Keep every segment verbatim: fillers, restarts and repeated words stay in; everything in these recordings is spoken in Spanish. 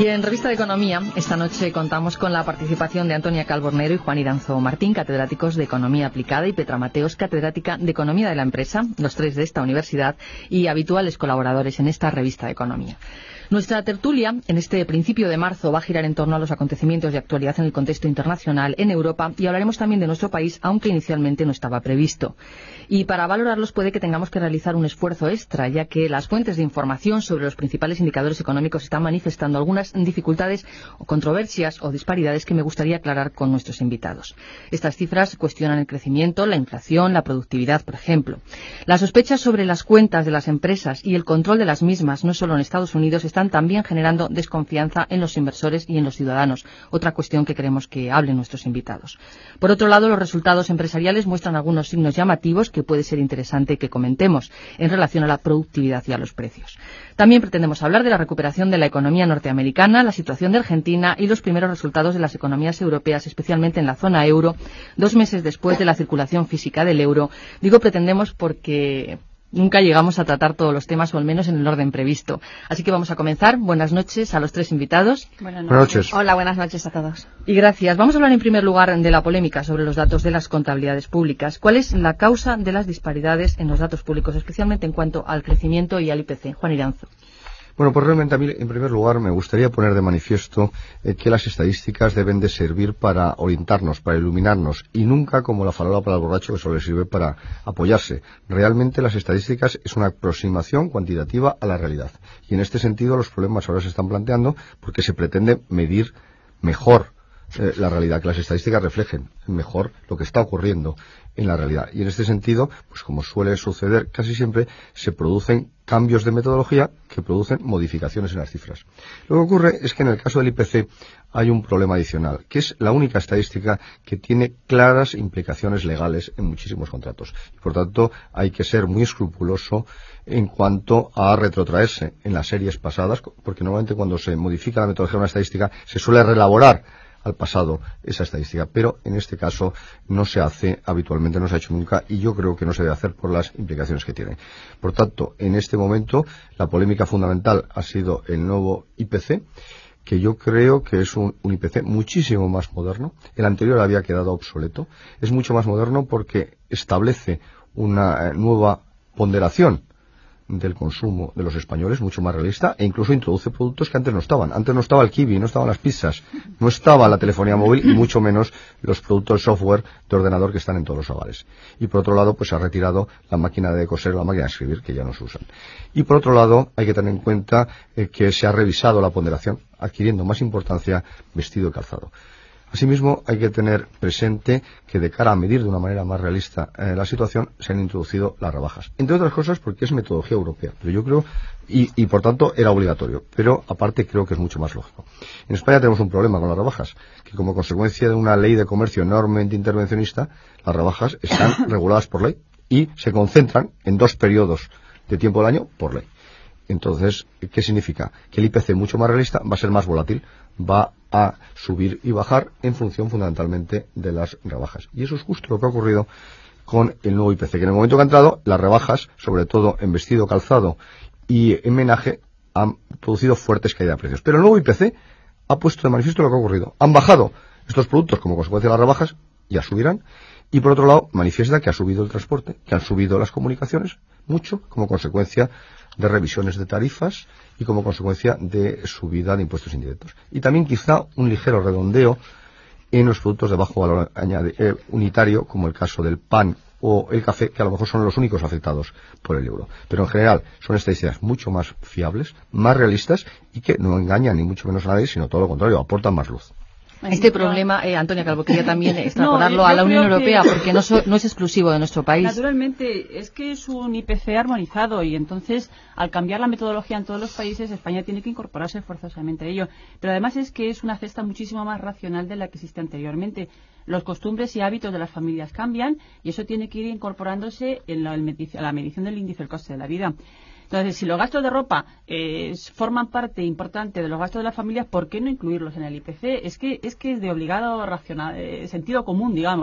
Y en Revista de Economía, esta noche contamos con la participación de Antonia Calbornero y Juan Iranzo Martín, catedráticos de Economía Aplicada, y Petra Mateos, catedrática de Economía de la Empresa, los tres de esta universidad y habituales colaboradores en esta Revista de Economía. Nuestra tertulia, en este principio de marzo, va a girar en torno a los acontecimientos de actualidad en el contexto internacional, en Europa, y hablaremos también de nuestro país, aunque inicialmente no estaba previsto. Y para valorarlos puede que tengamos que realizar un esfuerzo extra, ya que las fuentes de información sobre los principales indicadores económicos están manifestando algunas dificultades o controversias o disparidades que me gustaría aclarar con nuestros invitados. Estas cifras cuestionan el crecimiento, la inflación, la productividad, por ejemplo. Las sospechas sobre las cuentas de las empresas y el control de las mismas, no solo en Estados Unidos, están también generando desconfianza en los inversores y en los ciudadanos, otra cuestión que queremos que hablen nuestros invitados. Por otro lado, los resultados empresariales muestran algunos signos llamativos que puede ser interesante que comentemos en relación a la productividad y a los precios. También pretendemos hablar de la recuperación de la economía norteamericana, la situación de Argentina y los primeros resultados de las economías europeas, especialmente en la zona euro, dos meses después de la circulación física del euro. Digo pretendemos porque nunca llegamos a tratar todos los temas, o al menos en el orden previsto. Así que vamos a comenzar. Buenas noches a los tres invitados. Buenas noches. Buenas noches. Hola, buenas noches a todos. Y gracias. Vamos a hablar en primer lugar de la polémica sobre los datos de las contabilidades públicas. ¿Cuál es la causa de las disparidades en los datos públicos, especialmente en cuanto al crecimiento y al I P C? Juan Iranzo. Bueno, pues realmente a mí, en primer lugar, me gustaría poner de manifiesto eh, que las estadísticas deben de servir para orientarnos, para iluminarnos, y nunca como la farola para el borracho, que solo le sirve para apoyarse. Realmente las estadísticas es una aproximación cuantitativa a la realidad. Y en este sentido los problemas ahora se están planteando porque se pretende medir mejor eh, la realidad, que las estadísticas reflejen mejor lo que está ocurriendo en la realidad. Y en este sentido, pues como suele suceder casi siempre, se producen cambios de metodología que producen modificaciones en las cifras. Lo que ocurre es que en el caso del I P C hay un problema adicional, que es la única estadística que tiene claras implicaciones legales en muchísimos contratos. Y por tanto, hay que ser muy escrupuloso en cuanto a retrotraerse en las series pasadas, porque normalmente cuando se modifica la metodología de una estadística se suele reelaborar al pasado esa estadística, pero en este caso no se hace habitualmente, no se ha hecho nunca, y yo creo que no se debe hacer por las implicaciones que tiene. Por tanto, en este momento la polémica fundamental ha sido el nuevo I P C, que yo creo que es un, un I P C muchísimo más moderno. El anterior había quedado obsoleto. Es mucho más moderno porque establece una eh, nueva ponderación del consumo de los españoles, mucho más realista, e incluso introduce productos que antes no estaban. Antes no estaba el kiwi, no estaban las pizzas, no estaba la telefonía móvil y mucho menos los productos de software de ordenador que están en todos los hogares. Y por otro lado, pues se ha retirado la máquina de coser, la máquina de escribir, que ya no se usan. Y por otro lado, hay que tener en cuenta eh, que se ha revisado la ponderación, adquiriendo más importancia vestido y calzado. Asimismo, hay que tener presente que de cara a medir de una manera más realista eh, la situación, se han introducido las rebajas. Entre otras cosas porque es metodología europea, pero yo creo, y, y por tanto era obligatorio, pero aparte creo que es mucho más lógico. En España tenemos un problema con las rebajas, que como consecuencia de una ley de comercio enormemente intervencionista, las rebajas están reguladas por ley y se concentran en dos periodos de tiempo del año por ley. Entonces, ¿qué significa? Que el I P C mucho más realista va a ser más volátil, va a subir y bajar en función fundamentalmente de las rebajas. Y eso es justo lo que ha ocurrido con el nuevo I P C, que en el momento que ha entrado, las rebajas, sobre todo en vestido, calzado y en menaje, han producido fuertes caídas de precios. Pero el nuevo I P C ha puesto de manifiesto lo que ha ocurrido. Han bajado estos productos como consecuencia de las rebajas, ya subirán, y por otro lado manifiesta que ha subido el transporte, que han subido las comunicaciones mucho como consecuencia de revisiones de tarifas y como consecuencia de subida de impuestos indirectos. Y también quizá un ligero redondeo en los productos de bajo valor añade, eh, unitario, como el caso del pan o el café, que a lo mejor son los únicos afectados por el euro. Pero en general son estadísticas mucho más fiables, más realistas y que no engañan ni mucho menos a nadie, sino todo lo contrario, aportan más luz. Este problema, eh, Antonia Calvo, quería también extrapolarlo no, a la Unión Europea, que, porque no, so, no es exclusivo de nuestro país. Naturalmente, es que es un I P C armonizado y entonces, al cambiar la metodología en todos los países, España tiene que incorporarse forzosamente a ello. Pero además es que es una cesta muchísimo más racional de la que existe anteriormente. Los costumbres y hábitos de las familias cambian y eso tiene que ir incorporándose en la, en la medición del índice del coste de la vida. Entonces, si los gastos de ropa eh, forman parte importante de los gastos de las familias, ¿por qué no incluirlos en el I P C? Es que es que es de obligado racional, eh, sentido común, digamos.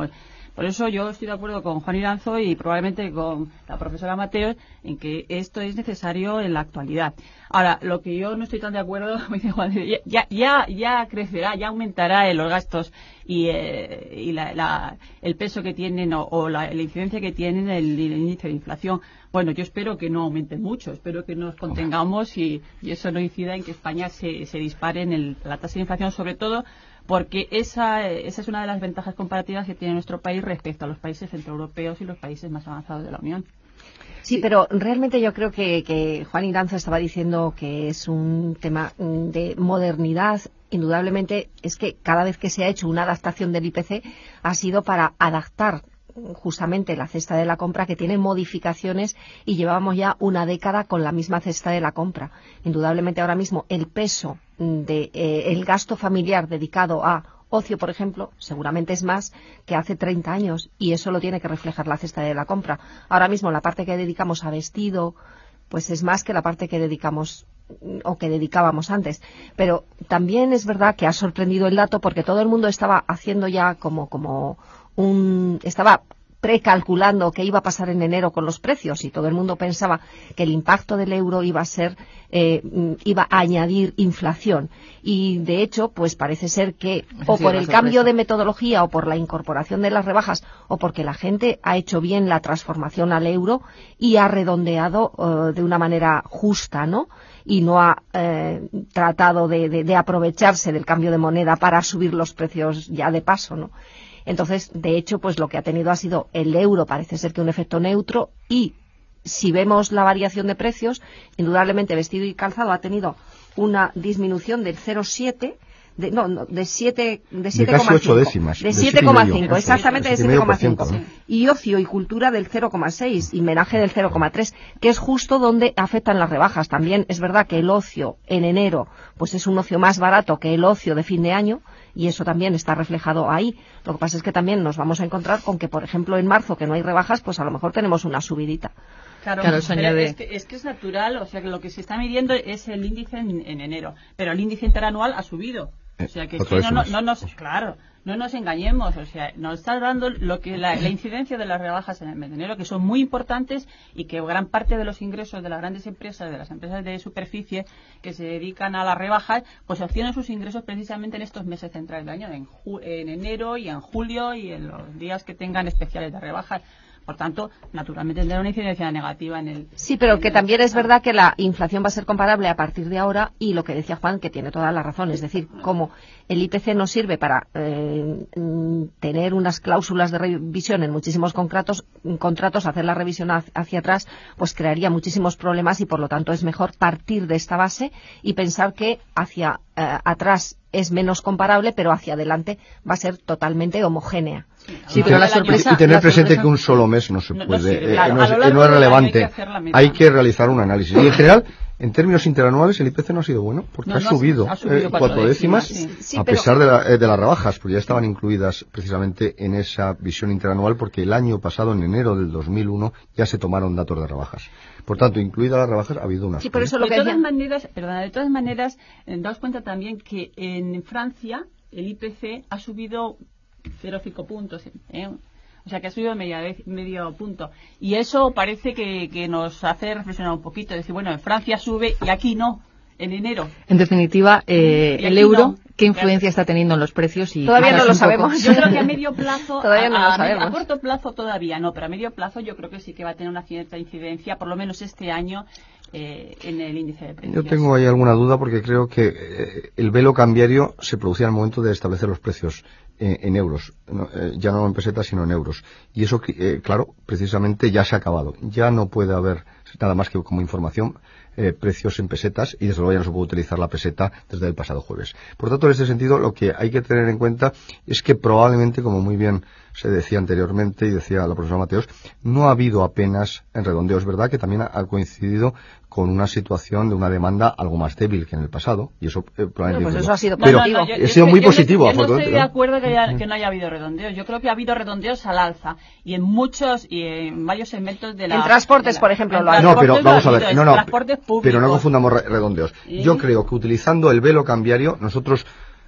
Por eso yo estoy de acuerdo con Juan Iranzo y probablemente con la profesora Mateos en que esto es necesario en la actualidad. Ahora, lo que yo no estoy tan de acuerdo, me dice Juan, ya, ya, ya crecerá, ya aumentará en los gastos y, eh, y la, la, el peso que tienen o, o la, la incidencia que tienen el, el índice de inflación. Bueno, yo espero que no aumente mucho, espero que nos contengamos y, y eso no incida en que España se, se dispare en el, la tasa de inflación, sobre todo porque esa, esa es una de las ventajas comparativas que tiene nuestro país respecto a los países centroeuropeos y los países más avanzados de la Unión. Sí, pero realmente yo creo que, que Juan Iranzo estaba diciendo que es un tema de modernidad. Indudablemente es que cada vez que se ha hecho una adaptación del I P C ha sido para adaptar justamente la cesta de la compra, que tiene modificaciones, y llevábamos ya una década con la misma cesta de la compra. Indudablemente ahora mismo el peso de eh, el gasto familiar dedicado a ocio, por ejemplo, seguramente es más que hace treinta años, y eso lo tiene que reflejar la cesta de la compra. Ahora mismo la parte que dedicamos a vestido pues es más que la parte que dedicamos o que dedicábamos antes. Pero también es verdad que ha sorprendido el dato, porque todo el mundo estaba haciendo ya como como un estaba precalculando qué iba a pasar en enero con los precios, y todo el mundo pensaba que el impacto del euro iba a ser eh, iba a añadir inflación, y de hecho pues parece ser que o por el cambio de metodología o por la incorporación de las rebajas o porque la gente ha hecho bien la transformación al euro y ha redondeado uh, de una manera justa, ¿no? Y no ha eh, tratado de, de, de aprovecharse del cambio de moneda para subir los precios ya de paso, ¿no? Entonces, de hecho, pues lo que ha tenido ha sido el euro, parece ser que un efecto neutro, y si vemos la variación de precios, indudablemente vestido y calzado ha tenido una disminución del cero coma siete, de, no, no, de siete de siete coma cinco, de siete coma cinco, exactamente de siete coma cinco, y ocio y cultura del cero coma seis y menaje del cero coma tres, que es justo donde afectan las rebajas. También es verdad que el ocio en enero pues es un ocio más barato que el ocio de fin de año, y eso también está reflejado ahí. Lo que pasa es que también nos vamos a encontrar con que, por ejemplo, en marzo, que no hay rebajas, pues a lo mejor tenemos una subidita. Claro, claro, eso añade... es, que, es que es natural, o sea que lo que se está midiendo es el índice en, en enero, pero el índice interanual ha subido. O sea que, es que no, no, no nos, claro, no nos engañemos, o sea, nos está dando lo que la, la incidencia de las rebajas en el mes de enero, que son muy importantes, y que gran parte de los ingresos de las grandes empresas, de las empresas de superficie que se dedican a las rebajas, pues obtienen sus ingresos precisamente en estos meses centrales del año, en, ju en enero y en julio y en los días que tengan especiales de rebajas. Por tanto, naturalmente tendrá una incidencia negativa en el... Sí, pero que también es verdad que la inflación va a ser comparable a partir de ahora, y lo que decía Juan, que tiene toda la razón, es decir, como el I P C nos sirve para eh, tener unas cláusulas de revisión en muchísimos contratos, contratos, hacer la revisión hacia atrás, pues crearía muchísimos problemas, y por lo tanto es mejor partir de esta base y pensar que hacia eh, atrás es menos comparable, pero hacia adelante va a ser totalmente homogénea. Sí, pero la sorpresa, y, y tener la presente sorpresa... que un solo mes no se no, puede, no, sirve, eh, claro, no, es, no es relevante. Hay que, hay que realizar un análisis. Y en general, en términos interanuales, el I P C no ha sido bueno, porque no, ha, no, subido, ha subido eh, cuatro décimas, décimas sí. Sí, a pero... pesar de, la, eh, de las rebajas, porque ya estaban incluidas precisamente en esa visión interanual, porque el año pasado, en enero del dos mil uno, ya se tomaron datos de rebajas. Por tanto, incluidas las rebajas, ha habido una... Sí, por eso lo de, que todas decían... maneras, perdona, de todas maneras, eh, daos cuenta también que en Francia el I P C ha subido cero coma cinco puntos, ¿eh? O sea que ha subido media vez, medio punto. Y eso parece que, que nos hace reflexionar un poquito. Decir, bueno, en Francia sube y aquí no, en enero. En definitiva, eh, el euro, no. ¿Qué influencia está teniendo en los precios? Y todavía no lo sabemos. Yo creo que a medio plazo, todavía no a, lo sabemos. A, a corto plazo todavía no, pero a medio plazo yo creo que sí que va a tener una cierta incidencia, por lo menos este año, eh, en el índice de precios. Yo tengo ahí alguna duda, porque creo que eh, el velo cambiario se producía al momento de establecer los precios eh, en euros, no, eh, ya no en pesetas sino en euros, y eso eh, claro, precisamente ya se ha acabado, ya no puede haber nada más que como información eh, precios en pesetas, y desde luego ya no se puede utilizar la peseta desde el pasado jueves. Por tanto, en este sentido, lo que hay que tener en cuenta es que probablemente, como muy bien se decía anteriormente y decía la profesora Mateos, no ha habido apenas en redondeo. Es verdad que también ha coincidido con una situación de una demanda algo más débil que en el pasado, y eso eh, probablemente... Pues eso ha sido pero positivo. No, no, yo, ha sido muy yo, positivo. Yo no, yo no estoy de acuerdo que, haya, que no haya habido redondeos. Yo creo que ha habido redondeos al alza, y en muchos y en varios segmentos de la... En transportes, la, por ejemplo, en lo ha No, pero vamos a ver, no, no, públicos, pero no confundamos redondeos. ¿sí? Yo creo que utilizando el velo cambiario, nosotros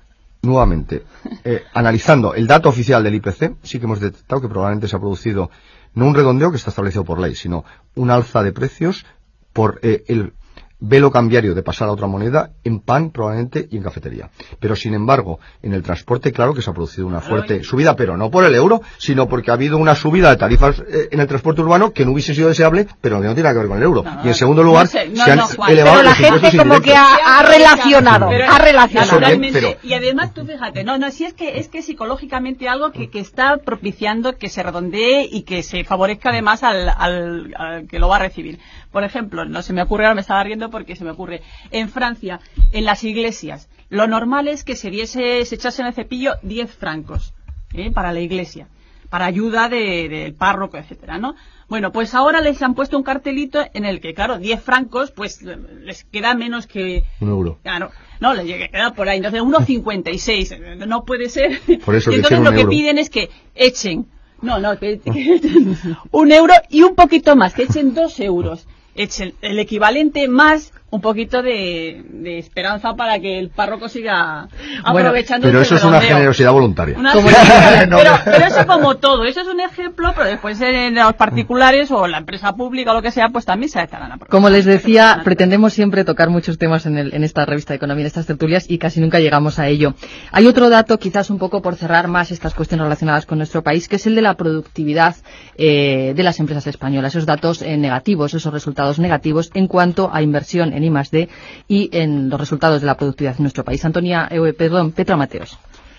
nuevamente, eh, analizando el dato oficial del I P C, sí que hemos detectado que probablemente se ha producido no un redondeo que está establecido por ley, sino un alza de precios por eh, el velo cambiario de pasar a otra moneda en pan probablemente y en cafetería. Pero sin embargo, en el transporte claro que se ha producido una fuerte subida, pero no por el euro, sino porque ha habido una subida de tarifas eh, en el transporte urbano que no hubiese sido deseable, pero que no tiene nada que ver con el euro. No, y en segundo lugar, no sé, no, se han no, Juan, pero elevado la los gente impuestos como indirectos. que ha, ha relacionado, pero, ha relacionado. Naturalmente, pero, y además tú fíjate, no, no, si es que es que psicológicamente algo que, que está propiciando que se redondee y que se favorezca además al, al, al que lo va a recibir. Por ejemplo, no se me ocurre, ahora me estaba riendo porque se me ocurre. En Francia, en las iglesias, lo normal es que se diese, se echase en el cepillo diez francos ¿eh? para la iglesia, para ayuda del de párroco, etcétera, ¿no? Bueno, pues ahora les han puesto un cartelito en el que, claro, diez francos, pues les queda menos que... Un euro. Claro, no, les queda por ahí, entonces uno cincuenta y seis, no puede ser. Por eso y entonces lo que euro. piden es que echen, no, no, que, que echen un euro y un poquito más, que echen dos euros. Echen el equivalente más un poquito de, de esperanza para que el párroco siga aprovechando. Bueno, pero eso es una generosidad voluntaria. Una generosidad, pero, pero eso como todo, eso es un ejemplo, pero después en los particulares o la empresa pública o lo que sea, pues también se estarán aprovechando. Como les decía, pretendemos siempre tocar muchos temas en, el, en esta revista de Economía, en estas tertulias, y casi nunca llegamos a ello. Hay otro dato, quizás un poco por cerrar más estas cuestiones relacionadas con nuestro país, que es el de la productividad eh, de las empresas españolas. Esos datos eh, negativos, esos resultados negativos en cuanto a inversión en I más D y en los resultados de la productividad en nuestro país. Antonia, eh, perdón, Petra Mateos.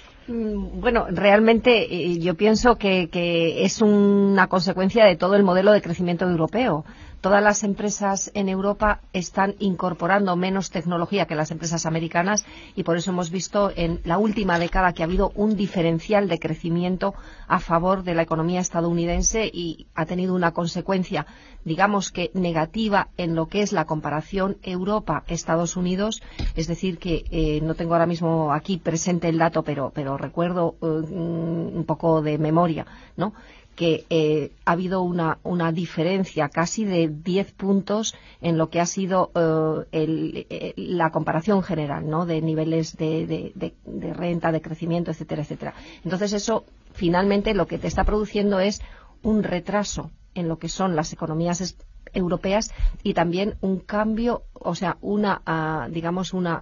Bueno, realmente eh, yo pienso que, que es una consecuencia de todo el modelo de crecimiento europeo. Todas las empresas en Europa están incorporando menos tecnología que las empresas americanas y por eso hemos visto en la última década que ha habido un diferencial de crecimiento a favor de la economía estadounidense y ha tenido una consecuencia, digamos que negativa en lo que es la comparación Europa-Estados Unidos. Es decir, que eh, no tengo ahora mismo aquí presente el dato, pero, pero recuerdo eh, un poco de memoria, ¿no?, que eh, ha habido una, una diferencia casi de diez puntos en lo que ha sido eh, el, el, la comparación general, ¿no?, de niveles de, de, de, de renta, de crecimiento, etcétera, etcétera. Entonces eso finalmente lo que te está produciendo es un retraso en lo que son las economías europeas y también un cambio, o sea, una, uh, digamos, una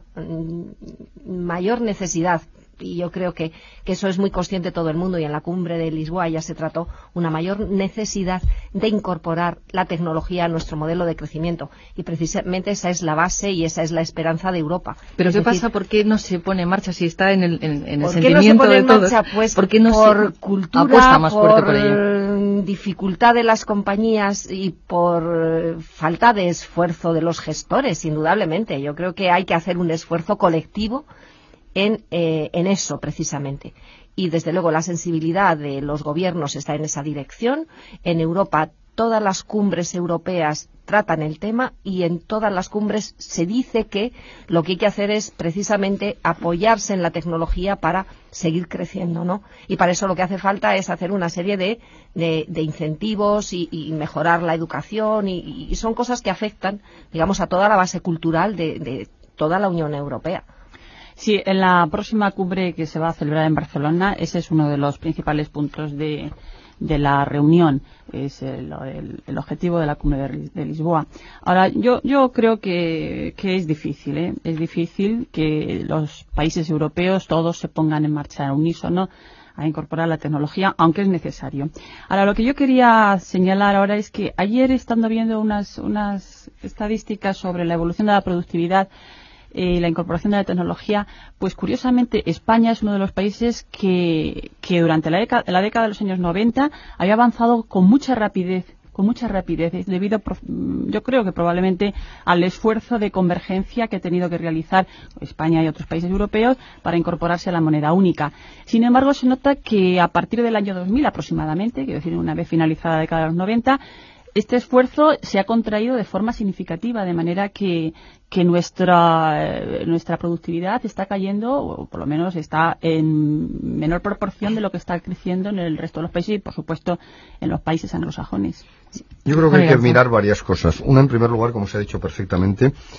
mm, mayor necesidad. Y yo creo que, que eso es muy consciente todo el mundo y en la cumbre de Lisboa ya se trató una mayor necesidad de incorporar la tecnología a nuestro modelo de crecimiento y precisamente esa es la base y esa es la esperanza de Europa. ¿Pero es qué decir, pasa? ¿Por qué no se pone en marcha si está en el, en, en el ¿por sentimiento qué no se pone de en todos? marcha? Pues ¿Por qué no por se cultura, apuesta más por, fuerte por ello? Dificultad de las compañías y por falta de esfuerzo de los gestores, indudablemente. Yo creo que hay que hacer un esfuerzo colectivo En, eh, en eso precisamente y desde luego la sensibilidad de los gobiernos está en esa dirección. En Europa todas las cumbres europeas tratan el tema y en todas las cumbres se dice que lo que hay que hacer es precisamente apoyarse en la tecnología para seguir creciendo, ¿no? Y para eso lo que hace falta es hacer una serie de, de, de incentivos y, y mejorar la educación y, y son cosas que afectan, digamos, a toda la base cultural de, de toda la Unión Europea. Sí, en la próxima cumbre que se va a celebrar en Barcelona, ese es uno de los principales puntos de, de la reunión, es el, el, el objetivo de la cumbre de, de Lisboa. Ahora, yo, yo creo que, que es difícil, ¿eh? Es difícil que los países europeos todos se pongan en marcha al unísono a incorporar la tecnología, aunque es necesario. Ahora, lo que yo quería señalar ahora es que ayer, estando viendo unas, unas estadísticas sobre la evolución de la productividad, Eh, la incorporación de la tecnología, pues curiosamente España es uno de los países que, que durante la década, la década de los años noventa había avanzado con mucha rapidez, con mucha rapidez, debido, yo creo que probablemente al esfuerzo de convergencia que ha tenido que realizar España y otros países europeos para incorporarse a la moneda única. Sin embargo, se nota que a partir del año dos mil aproximadamente, quiero decir, una vez finalizada la década de los noventa, este esfuerzo se ha contraído de forma significativa, de manera que, que nuestra, eh, nuestra productividad está cayendo, o por lo menos está en menor proporción de lo que está creciendo en el resto de los países y, por supuesto, en los países anglosajones. Yo creo que hay que mirar varias cosas. Una, en primer lugar, como se ha dicho perfectamente,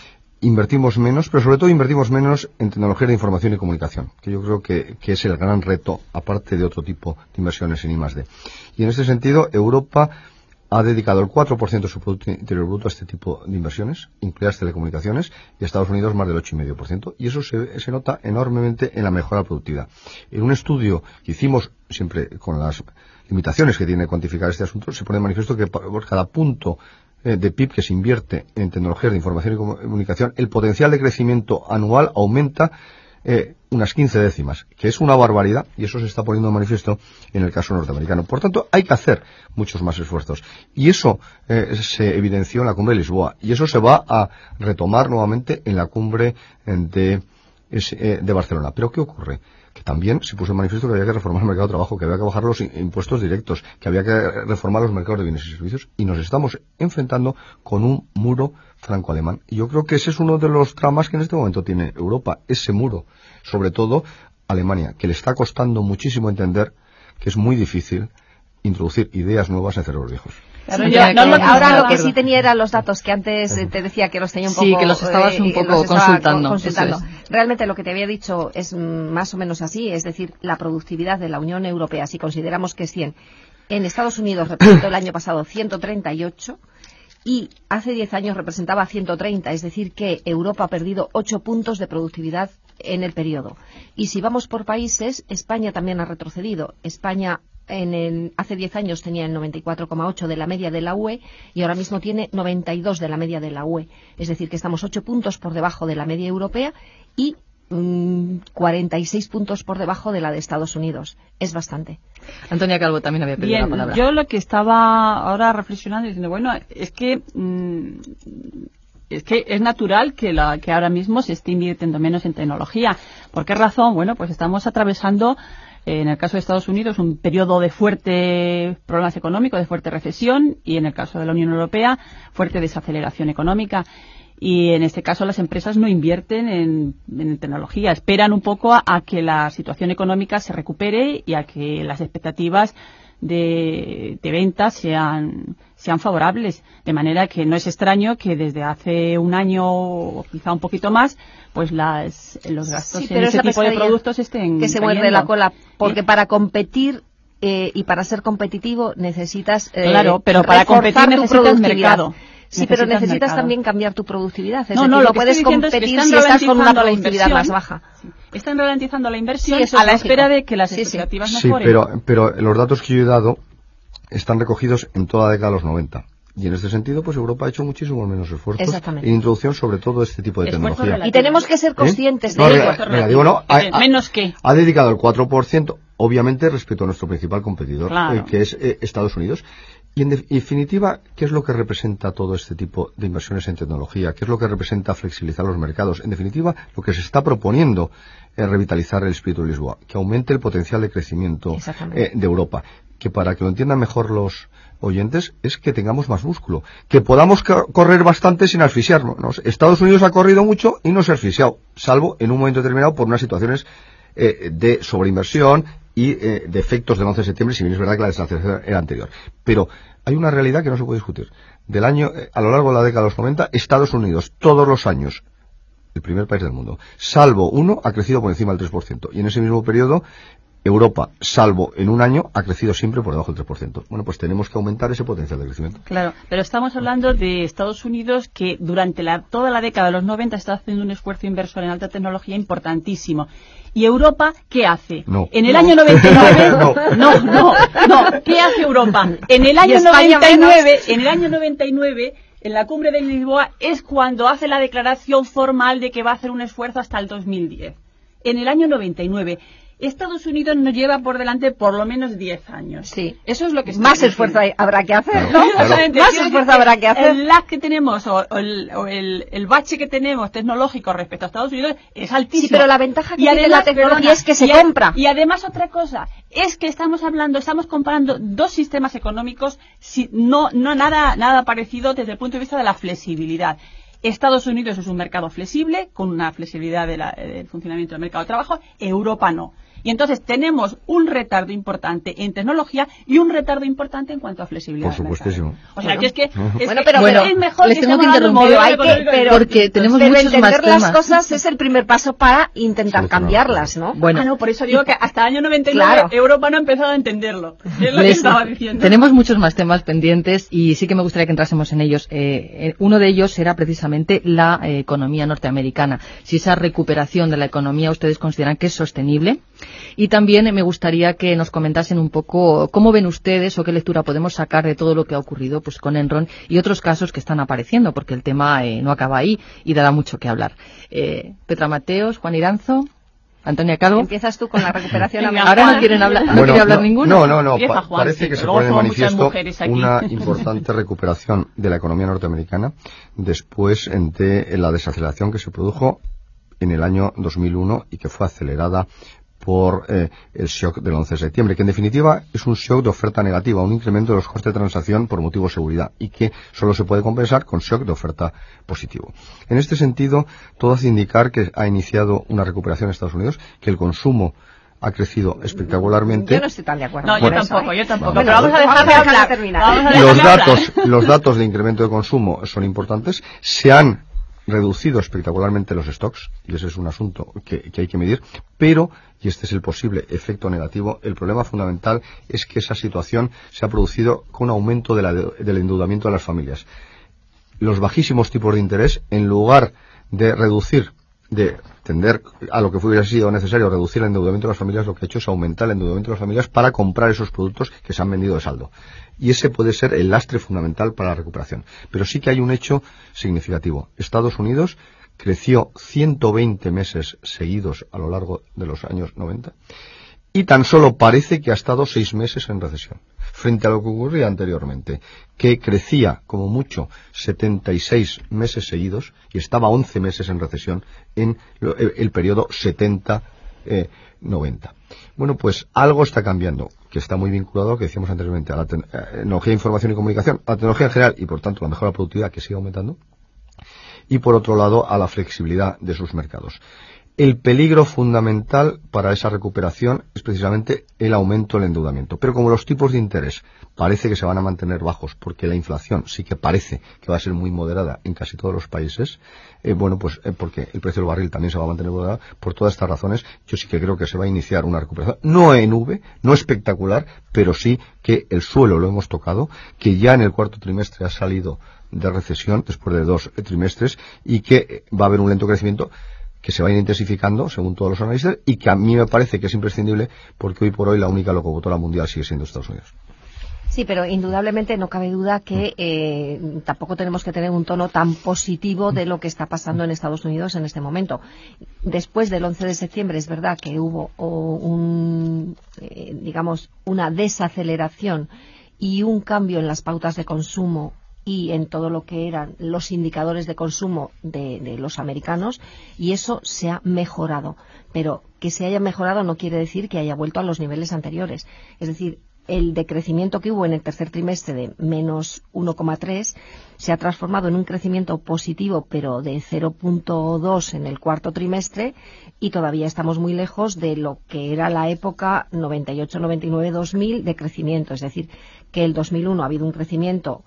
invertimos menos, pero sobre todo invertimos menos en tecnología de información y comunicación, que yo creo que, que es el gran reto, aparte de otro tipo de inversiones en I más D. Y en este sentido, Europa ha dedicado el cuatro por ciento de su Producto Interior Bruto a este tipo de inversiones, incluidas telecomunicaciones, y Estados Unidos más del ocho coma cinco por ciento. Y eso se, se nota enormemente en la mejora de la productividad. En un estudio que hicimos, siempre con las limitaciones que tiene cuantificar este asunto, se pone de manifiesto que por cada punto eh, de P I B que se invierte en tecnologías de información y comunicación, el potencial de crecimiento anual aumenta Eh, unas quince décimas, que es una barbaridad, y eso se está poniendo de manifiesto en el caso norteamericano. Por tanto, hay que hacer muchos más esfuerzos. Y eso eh, se evidenció en la cumbre de Lisboa, y eso se va a retomar nuevamente en la cumbre de, eh, de Barcelona. ¿Pero qué ocurre? Que también se puso en manifiesto que había que reformar el mercado de trabajo, que había que bajar los impuestos directos, que había que reformar los mercados de bienes y servicios, y nos estamos enfrentando con un muro franco-alemán. Y yo creo que ese es uno de los dramas que en este momento tiene Europa, ese muro, sobre todo Alemania, que le está costando muchísimo entender que es muy difícil introducir ideas nuevas en cerebros viejos. Claro, sí, ya, no, no, ahora lo que sí tenía eran los datos que antes eh, te decía que los tenía un poco... Sí, que los estabas un poco eh, consultando. consultando. Es. Realmente lo que te había dicho es más o menos así, es decir, la productividad de la Unión Europea, si consideramos que es cien, en Estados Unidos representó el año pasado ciento treinta y ocho y hace diez años representaba ciento treinta, es decir, que Europa ha perdido ocho puntos de productividad en el periodo. Y si vamos por países, España también ha retrocedido. España en el, hace diez años tenía el noventa y cuatro coma ocho de la media de la U E y ahora mismo tiene noventa y dos de la media de la U E. Es decir, que estamos ocho puntos por debajo de la media europea y mmm, cuarenta y seis puntos por debajo de la de Estados Unidos. Es bastante. Antonia Calvo también había pedido Bien, la palabra. Yo lo que estaba ahora reflexionando y diciendo, bueno, es que... Mmm, Es que es natural que, la, que ahora mismo se esté invirtiendo menos en tecnología. ¿Por qué razón? Bueno, pues estamos atravesando, eh, en el caso de Estados Unidos, un periodo de fuertes problemas económicos, de fuerte recesión, y en el caso de la Unión Europea, fuerte desaceleración económica. Y en este caso las empresas no invierten en, en tecnología, esperan un poco a, a que la situación económica se recupere y a que las expectativas de, de ventas sean, sean favorables, de manera que no es extraño que desde hace un año o quizá un poquito más, pues las, los gastos sí, en ese tipo de productos estén que se cayendo. muerde la cola, porque ¿Eh? para competir eh, y para ser competitivo necesitas eh, claro, pero para competir necesitas mercado. Sí, pero necesitas mercado. también cambiar tu productividad. Es no, decir, no, no lo puedes competir es que si estás con una productividad más baja. Sí. Están ralentizando la inversión sí, a la lógico. espera de que las sí, expectativas sí. mejoren. Sí, pero, pero los datos que yo he dado están recogidos en toda la década de los noventa. Y en este sentido, pues Europa ha hecho muchísimo menos esfuerzos en introducción sobre todo este tipo de Esfuerzo tecnología. relativo. Y tenemos que ser conscientes ¿Eh? de no, ello. Mira, digo, no, ha, ha, menos que ha dedicado el cuatro por ciento, obviamente, respecto a nuestro principal competidor, claro. eh, que es eh, Estados Unidos. Y en definitiva, ¿qué es lo que representa todo este tipo de inversiones en tecnología? ¿Qué es lo que representa flexibilizar los mercados? En definitiva, lo que se está proponiendo es revitalizar el espíritu de Lisboa, que aumente el potencial de crecimiento eh, de Europa. Que para que lo entiendan mejor los oyentes, es que tengamos más músculo, que podamos correr bastante sin asfixiarnos. Estados Unidos ha corrido mucho y no se ha asfixiado, salvo en un momento determinado por unas situaciones eh, de sobreinversión y eh, de efectos del once de septiembre, si bien es verdad que la desaceleración era anterior. Pero hay una realidad que no se puede discutir. Del año, eh, a lo largo de la década de los noventa, Estados Unidos, todos los años, el primer país del mundo, salvo uno, ha crecido por encima del tres por ciento. Y en ese mismo periodo, Europa, salvo en un año, ha crecido siempre por debajo del tres por ciento. Bueno, pues tenemos que aumentar ese potencial de crecimiento. Claro, pero estamos hablando de Estados Unidos, que durante la, toda la década de los noventa está haciendo un esfuerzo inversor en alta tecnología importantísimo. ¿Y Europa qué hace? No. En el no. año noventa y nueve... no. no, no, no. ¿Qué hace Europa? En el año noventa y nueve, en el año noventa y nueve, en la cumbre de Lisboa, es cuando hace la declaración formal de que va a hacer un esfuerzo hasta el dos mil diez. En el año noventa y nueve. Estados Unidos nos lleva por delante por lo menos diez años. Sí. Eso es lo que más esfuerzo hay, habrá que hacer, ¿no? Claro, claro. Más esfuerzo habrá que hacer. El lag que tenemos o, o, el, o el, el bache que tenemos tecnológico respecto a Estados Unidos es altísimo. Sí, pero la ventaja que y tiene además, la tecnología perdona, es que se y compra. Y además otra cosa, es que estamos hablando, estamos comparando dos sistemas económicos, si, no, no nada, nada parecido desde el punto de vista de la flexibilidad. Estados Unidos es un mercado flexible, con una flexibilidad de la, del funcionamiento del mercado de trabajo, Europa no. Y entonces tenemos un retardo importante en tecnología y un retardo importante en cuanto a flexibilidad. Por supuestísimo. O sea, bueno, que es que, es bueno, que pero, bueno, es mejor les que tengo que estemos hablando interrumpir, de hay que, pero, porque tenemos pero muchos entender más las temas. cosas es el primer paso para intentar cambiarlas, ¿no? Bueno, ah, no, por eso digo que hasta el año noventa y nueve claro. Europa no ha empezado a entenderlo. Es lo que Les- estaba diciendo. Tenemos muchos más temas pendientes y sí que me gustaría que entrásemos en ellos. Eh, eh, uno de ellos era precisamente la eh, economía norteamericana. Si esa recuperación de la economía ustedes consideran que es sostenible. Y también eh, me gustaría que nos comentasen un poco cómo ven ustedes o qué lectura podemos sacar de todo lo que ha ocurrido pues con Enron y otros casos que están apareciendo, porque el tema eh, no acaba ahí y dará mucho que hablar. Eh, Petra Mateos, Juan Iranzo, Antonia Calvo. Empiezas tú con la recuperación Venga, americana. Ahora no quieren hablar, no Bueno, quiere hablar no, ninguno. No, no, no. Empieza pa- Juan, parece sí, que se pero pone de luego somos muchas manifiesto mujeres aquí. una importante recuperación de la economía norteamericana después de la desaceleración que se produjo en el año dos mil uno y que fue acelerada por eh, el shock del once de septiembre, que en definitiva es un shock de oferta negativa, un incremento de los costes de transacción por motivo de seguridad y que solo se puede compensar con shock de oferta positivo. En este sentido, todo hace indicar que ha iniciado una recuperación en Estados Unidos, que el consumo ha crecido espectacularmente. Yo no estoy tan de acuerdo. No, con yo eso, tampoco, ¿eh? yo tampoco. Bueno, pero vamos a vamos dejarle a dejarle hablar. terminar. Vamos a Los dejarle datos, hablar. los datos de incremento de consumo son importantes. Se han reducido espectacularmente los stocks, y ese es un asunto que, que hay que medir, pero, y este es el posible efecto negativo, el problema fundamental es que esa situación se ha producido con un aumento de la, del endeudamiento de las familias. Los bajísimos tipos de interés, en lugar de reducir, de tender a lo que hubiera sido necesario reducir el endeudamiento de las familias, lo que ha hecho es aumentar el endeudamiento de las familias para comprar esos productos que se han vendido de saldo. Y ese puede ser el lastre fundamental para la recuperación. Pero sí que hay un hecho significativo. Estados Unidos creció ciento veinte meses seguidos a lo largo de los años noventa y tan solo parece que ha estado seis meses en recesión, frente a lo que ocurría anteriormente, que crecía como mucho setenta y seis meses seguidos y estaba once meses en recesión en el, el periodo setenta noventa. Bueno, pues algo está cambiando, que está muy vinculado a lo que decíamos anteriormente, a la tecnología de información y comunicación, a la tecnología en general y por tanto la mejora de la productividad que sigue aumentando, y por otro lado a la flexibilidad de sus mercados. El peligro fundamental para esa recuperación es precisamente el aumento del endeudamiento. Pero como los tipos de interés parece que se van a mantener bajos, porque la inflación sí que parece que va a ser muy moderada en casi todos los países, eh, bueno, pues eh, porque el precio del barril también se va a mantener moderado, por todas estas razones, yo sí que creo que se va a iniciar una recuperación, no en V, no espectacular, pero sí que el suelo lo hemos tocado, que ya en el cuarto trimestre ha salido de recesión después de dos trimestres y que va a haber un lento crecimiento que se va a ir intensificando, según todos los analistas, y que a mí me parece que es imprescindible porque hoy por hoy la única locomotora mundial sigue siendo Estados Unidos. Sí, pero indudablemente no cabe duda que eh, tampoco tenemos que tener un tono tan positivo de lo que está pasando en Estados Unidos en este momento. Después del once de septiembre es verdad que hubo oh, un, eh, digamos, una desaceleración y un cambio en las pautas de consumo y en todo lo que eran los indicadores de consumo de, de los americanos, y eso se ha mejorado. Pero que se haya mejorado no quiere decir que haya vuelto a los niveles anteriores. Es decir, el decrecimiento que hubo en el tercer trimestre de menos uno coma tres se ha transformado en un crecimiento positivo, pero de cero coma dos en el cuarto trimestre, y todavía estamos muy lejos de lo que era la época noventa y ocho, noventa y nueve, dos mil de crecimiento. Es decir, que el dos mil uno ha habido un crecimiento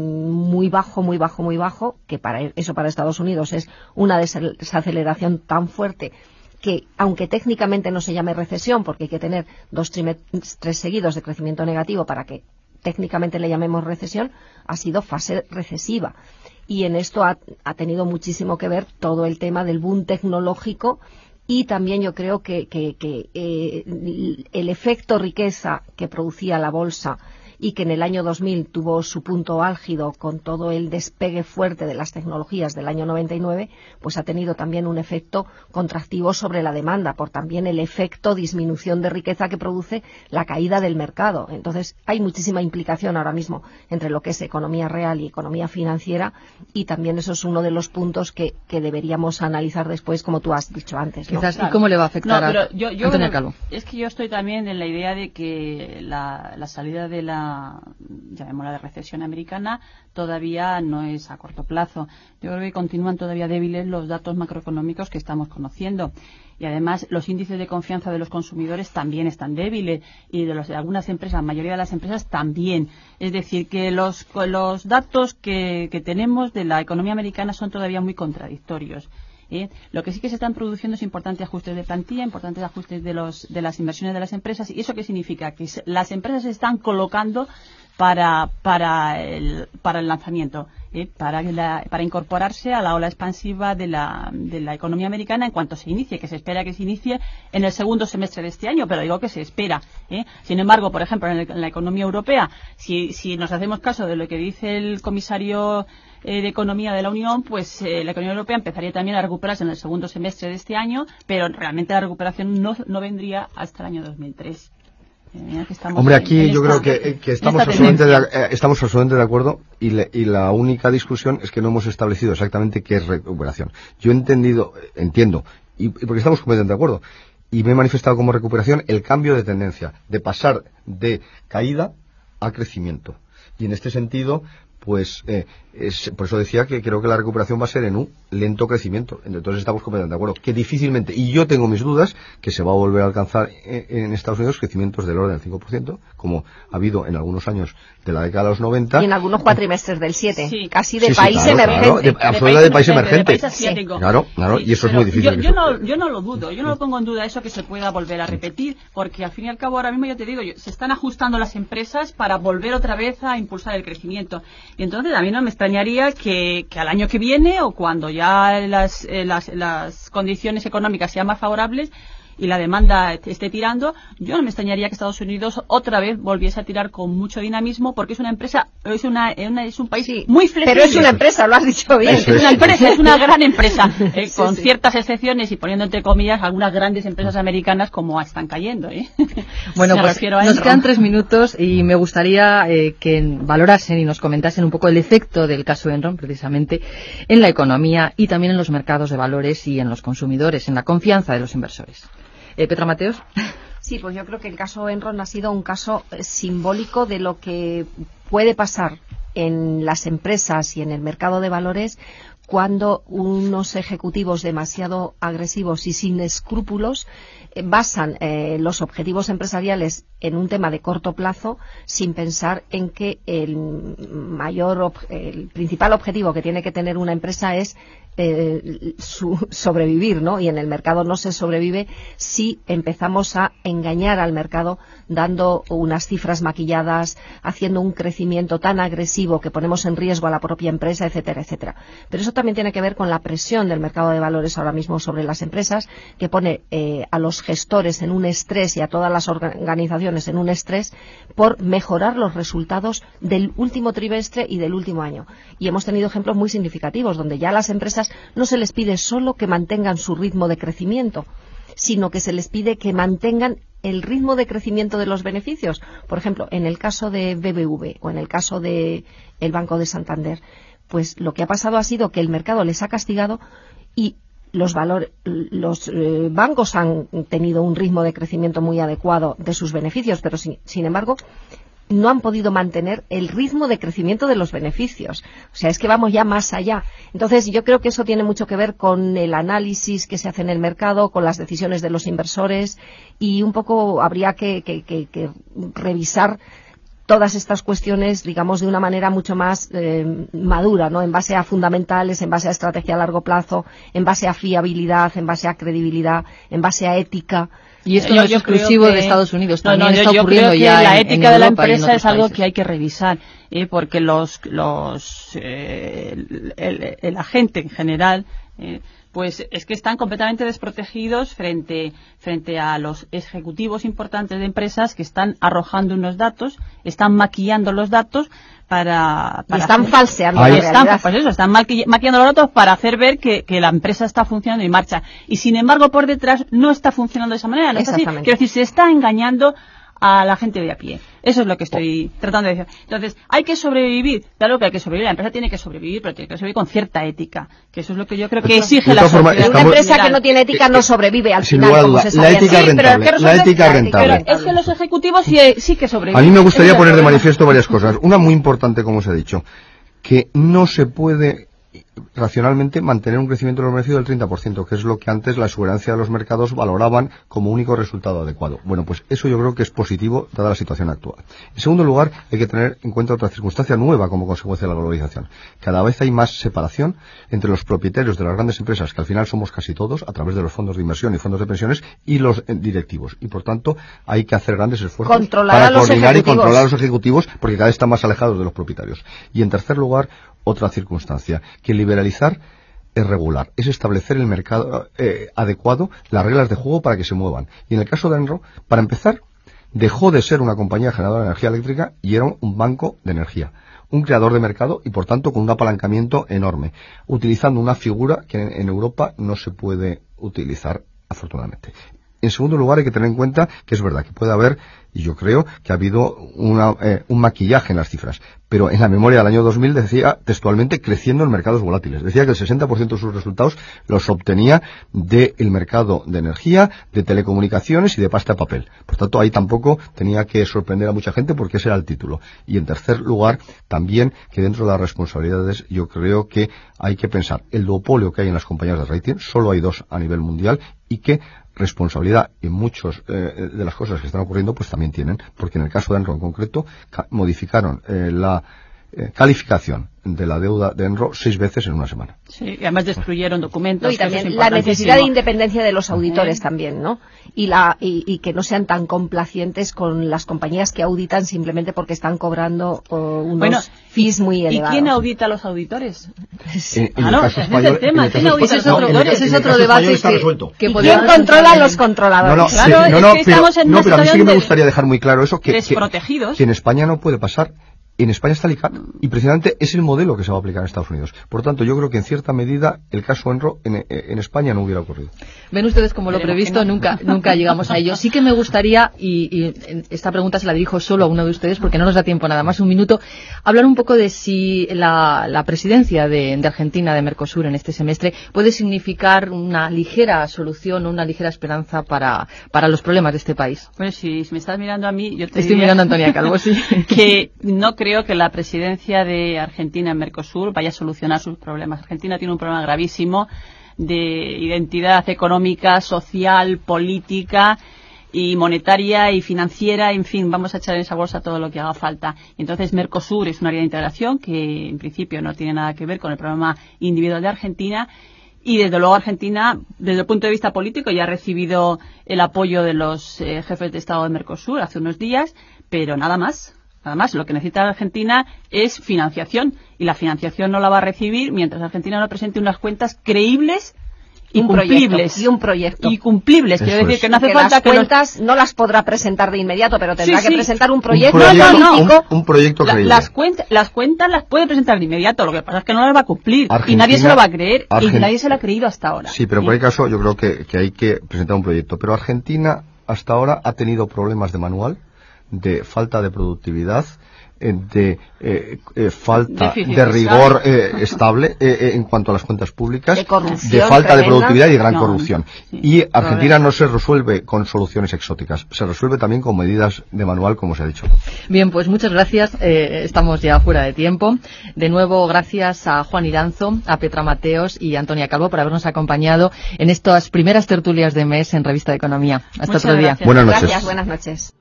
muy bajo, muy bajo, muy bajo, que para eso para Estados Unidos es una desaceleración tan fuerte que, aunque técnicamente no se llame recesión, porque hay que tener dos trimestres seguidos de crecimiento negativo para que técnicamente le llamemos recesión, ha sido fase recesiva. Y en esto ha, ha tenido muchísimo que ver todo el tema del boom tecnológico, y también yo creo que, que, que eh, el efecto riqueza que producía la bolsa, y que en el año dos mil tuvo su punto álgido con todo el despegue fuerte de las tecnologías del año noventa y nueve, pues ha tenido también un efecto contractivo sobre la demanda, por también el efecto disminución de riqueza que produce la caída del mercado. Entonces hay muchísima implicación ahora mismo entre lo que es economía real y economía financiera, y también eso es uno de los puntos que, que deberíamos analizar después, como tú has dicho antes, ¿no? Quizás, ¿y cómo le va a afectar no, pero a yo, yo Antonia me, Calvo? Es que yo estoy también en la idea de que la, la salida de la llamémosla de recesión americana todavía no es a corto plazo. Yo creo que continúan todavía débiles los datos macroeconómicos que estamos conociendo. y además los índices de confianza de los consumidores también están débiles y de, los, de algunas empresas, la mayoría de las empresas también. Es decir, que los, los datos que, que tenemos de la economía americana son todavía muy contradictorios. ¿Eh? Lo que sí que se están produciendo es importantes ajustes de plantilla, importantes ajustes de, los, de las inversiones de las empresas. ¿Y eso qué significa? Que las empresas se están colocando para, para, el, para el lanzamiento, ¿eh? para, la, para incorporarse a la ola expansiva de la, de la economía americana en cuanto se inicie, que se espera que se inicie en el segundo semestre de este año, pero digo que se espera. ¿eh? Sin embargo, por ejemplo, en, el, en la economía europea, si, si nos hacemos caso de lo que dice el comisario de Economía de la Unión, pues eh, la economía europea empezaría también a recuperarse en el segundo semestre de este año, pero realmente la recuperación no, no vendría hasta el año dos mil tres. Eh, Hombre, aquí en, en yo esta, creo que, que estamos, absolutamente de, eh, estamos absolutamente de acuerdo y, le, y la única discusión es que no hemos establecido exactamente qué es recuperación. Yo he entendido, entiendo, y, y porque estamos completamente de acuerdo, y me he manifestado como recuperación el cambio de tendencia, de pasar de caída a crecimiento. Y en este sentido, pues eh, es, por eso decía que creo que la recuperación va a ser en un lento crecimiento. Entonces estamos completamente de acuerdo. Que difícilmente, y yo tengo mis dudas, que se va a volver a alcanzar en, en Estados Unidos crecimientos del orden del cinco por ciento, como ha habido en algunos años de la década de los noventa. Y en algunos cuatrimestres del siete, sí. casi de sí, país sí, claro, emergente. Claro, de, de, absolutamente de país emergente. De país sí. Claro, claro, sí, y eso es muy difícil. Yo, yo, no, yo no lo dudo, yo no lo pongo en duda eso que se pueda volver a repetir, porque al fin y al cabo ahora mismo ya te digo, se están ajustando las empresas para volver otra vez a impulsar el crecimiento. Y entonces a mí no me extrañaría que, que al año que viene o cuando ya las, eh, las, las condiciones económicas sean más favorables y la demanda esté tirando, yo no me extrañaría que Estados Unidos otra vez volviese a tirar con mucho dinamismo, porque es una empresa, es una, una es un país sí, muy flexible. Pero es una empresa, lo has dicho bien. Es, es una empresa, es una gran empresa, eh, sí, con sí. ciertas excepciones y poniendo entre comillas algunas grandes empresas americanas como están cayendo. ¿eh? Bueno, pues nos quedan tres minutos y me gustaría eh, que valorasen y nos comentasen un poco el efecto del caso Enron, precisamente, en la economía y también en los mercados de valores y en los consumidores, en la confianza de los inversores. Eh, Petra Mateos. Sí, pues yo creo que el caso Enron ha sido un caso simbólico de lo que puede pasar en las empresas y en el mercado de valores cuando unos ejecutivos demasiado agresivos y sin escrúpulos eh, basan eh, los objetivos empresariales en un tema de corto plazo sin pensar en que el mayor, el principal objetivo que tiene que tener una empresa es Eh, su, sobrevivir, ¿no? Y en el mercado no se sobrevive si empezamos a engañar al mercado dando unas cifras maquilladas, haciendo un crecimiento tan agresivo que ponemos en riesgo a la propia empresa, etcétera, etcétera. Pero eso también tiene que ver con la presión del mercado de valores ahora mismo sobre las empresas, que pone eh, a los gestores en un estrés y a todas las organizaciones en un estrés por mejorar los resultados del último trimestre y del último año. Y hemos tenido ejemplos muy significativos donde ya las empresas no se les pide solo que mantengan su ritmo de crecimiento, sino que se les pide que mantengan el ritmo de crecimiento de los beneficios. Por ejemplo, en el caso de B B V o en el caso de el Banco de Santander, pues lo que ha pasado ha sido que el mercado les ha castigado y los valores, los eh, bancos han tenido un ritmo de crecimiento muy adecuado de sus beneficios, pero sin, sin embargo no han podido mantener el ritmo de crecimiento de los beneficios. O sea, es que vamos ya más allá. Entonces, yo creo que eso tiene mucho que ver con el análisis que se hace en el mercado, con las decisiones de los inversores y un poco habría que, que, que, que revisar todas estas cuestiones, digamos, de una manera mucho más eh, madura, ¿no? En base a fundamentales, en base a estrategia a largo plazo, en base a fiabilidad, en base a credibilidad, en base a ética. Y esto yo, no es exclusivo que... de Estados Unidos, también no, no, está yo, ocurriendo yo creo que ya la en, ética en de la Europa empresa es algo países. que hay que revisar, ¿eh? Porque los, los eh, el, el, el agente en general, eh, pues es que están completamente desprotegidos frente frente a los ejecutivos importantes de empresas que están arrojando unos datos, están maquillando los datos para, para están hacer, falseando la están, realidad. Pues eso, están maquillando los datos para hacer ver que, que la empresa está funcionando y marcha. Y sin embargo, por detrás no está funcionando de esa manera. No es así. Quiero decir, se está engañando a la gente de a pie. Eso es lo que estoy tratando de decir. Entonces, ¿hay que sobrevivir? Claro que hay que sobrevivir. La empresa tiene que sobrevivir, pero tiene que sobrevivir con cierta ética. Que eso es lo que yo creo que exige la sociedad. Una empresa que no tiene ética no sobrevive al final, como se sabe. La ética rentable. La ética rentable. Pero es que los ejecutivos sí, sí que sobreviven. A mí me gustaría poner de manifiesto varias cosas. Una muy importante, como os he dicho, que no se puede racionalmente mantener un crecimiento de los beneficios del treinta por ciento, que es lo que antes la exuberancia de los mercados valoraban como único resultado adecuado. Bueno, pues eso yo creo que es positivo dada la situación actual. En segundo lugar, hay que tener en cuenta otra circunstancia nueva como consecuencia de la globalización. Cada vez hay más separación entre los propietarios de las grandes empresas, que al final somos casi todos, a través de los fondos de inversión y fondos de pensiones, y los eh, directivos. Y por tanto, hay que hacer grandes esfuerzos controlar para a los coordinar ejecutivos. y controlar a los ejecutivos, porque cada vez están más alejados de los propietarios. Y en tercer lugar, otra circunstancia, que liberalizar es regular, es establecer el mercado eh, adecuado, las reglas de juego para que se muevan. Y en el caso de Enro, para empezar, dejó de ser una compañía generadora de energía eléctrica y era un banco de energía, un creador de mercado y por tanto con un apalancamiento enorme, utilizando una figura que en, en Europa no se puede utilizar, afortunadamente. En segundo lugar, hay que tener en cuenta que es verdad que puede haber, y yo creo que ha habido una, eh, un maquillaje en las cifras, pero en la memoria del año dos mil decía textualmente creciendo en mercados volátiles. Decía que el sesenta por ciento de sus resultados los obtenía del mercado de energía, de telecomunicaciones y de pasta de papel. Por tanto, ahí tampoco tenía que sorprender a mucha gente porque ese era el título. Y en tercer lugar, también que dentro de las responsabilidades yo creo que hay que pensar el duopolio que hay en las compañías de rating, solo hay dos a nivel mundial, y que responsabilidad en muchas eh, de las cosas que están ocurriendo pues también tienen, porque en el caso de Enro en concreto ca- modificaron eh, la eh, calificación de la deuda de Enro seis veces en una semana. Sí, y además destruyeron documentos. No, y también la necesidad de independencia de los auditores ¿Eh? también, ¿no? Y, la, y, y que no sean tan complacientes con las compañías que auditan simplemente porque están cobrando uh, unos bueno, fees muy elevados. ¿Y quién audita a los auditores? En, en ah, no, ese es el tema. ¿Quién audita a los auditores? Ese es otro debate que, que ¿Y quién controla a los controladores? No, no, claro, sí, no, es no, que pero, estamos en no, una pero a mí sí que me situación gustaría dejar muy claro eso, que, desprotegidos. que, que en España no puede pasar. En España está el I C A T y precisamente es el modelo que se va a aplicar en Estados Unidos. Por tanto, yo creo que en cierta medida el caso Enro en, en España no hubiera ocurrido. Ven ustedes como lo previsto, nunca nunca llegamos a ello. Sí que me gustaría, y, y esta pregunta se la dirijo solo a uno de ustedes porque no nos da tiempo nada más, un minuto, hablar un poco de si la, la presidencia de, de Argentina de Mercosur en este semestre puede significar una ligera solución o una ligera esperanza para, para los problemas de este país. Pues si, si me estás mirando a mí, yo te Estoy diría mirando a Antonia Calvo, sí. que no creo que la presidencia de Argentina en Mercosur vaya a solucionar sus problemas. Argentina tiene un problema gravísimo de identidad económica, social, política y monetaria y financiera, en fin, vamos a echar en esa bolsa todo lo que haga falta. Entonces, Mercosur es un área de integración que en principio no tiene nada que ver con el problema individual de Argentina. Y desde luego Argentina, desde el punto de vista político, ya ha recibido el apoyo de los eh, jefes de Estado de Mercosur hace unos días, pero nada más. Nada más, lo que necesita Argentina es financiación, y la financiación no la va a recibir mientras Argentina no presente unas cuentas creíbles y un cumplibles. Proyecto, y un proyecto. Y cumplibles, Eso quiero decir es. que no hace que falta las que cuentas los... no las podrá presentar de inmediato, pero tendrá sí, que sí. presentar un proyecto, un proyecto político. Un, un proyecto la, creíble. las, cuentas, las cuentas las puede presentar de inmediato, lo que pasa es que no las va a cumplir. Argentina, y nadie se lo va a creer, Argent... y nadie se lo ha creído hasta ahora. Sí, pero en cualquier caso yo creo que, que hay que presentar un proyecto. Pero Argentina hasta ahora ha tenido problemas de manual, de falta de productividad, de eh, eh, falta Déficit de rigor eh, estable eh, eh, en cuanto a las cuentas públicas, de, corrupción, de falta tremenda. de productividad y de gran No, corrupción. sí. Y Argentina no se resuelve con soluciones exóticas, se resuelve también con medidas de manual, como se ha dicho. Bien, pues muchas gracias. Eh, estamos ya fuera de tiempo. De nuevo, gracias a Juan Iranzo, a Petra Mateos y a Antonia Calvo por habernos acompañado en estas primeras tertulias de mes en Revista de Economía. Hasta Muchas otro día. gracias. Buenas noches. Gracias, buenas noches.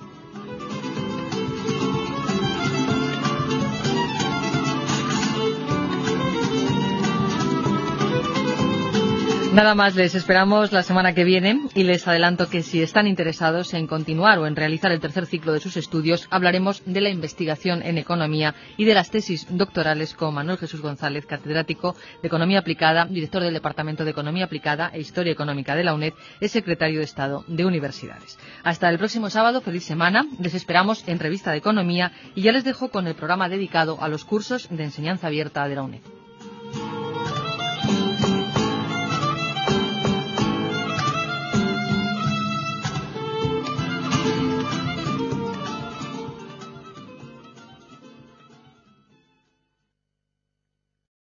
Nada más, les esperamos la semana que viene y les adelanto que si están interesados en continuar o en realizar el tercer ciclo de sus estudios, hablaremos de la investigación en economía y de las tesis doctorales con Manuel Jesús González, catedrático de Economía Aplicada, director del Departamento de Economía Aplicada e Historia Económica de la UNED, es secretario de Estado de Universidades. Hasta el próximo sábado, feliz semana, les esperamos en Revista de Economía y ya les dejo con el programa dedicado a los cursos de enseñanza abierta de la UNED.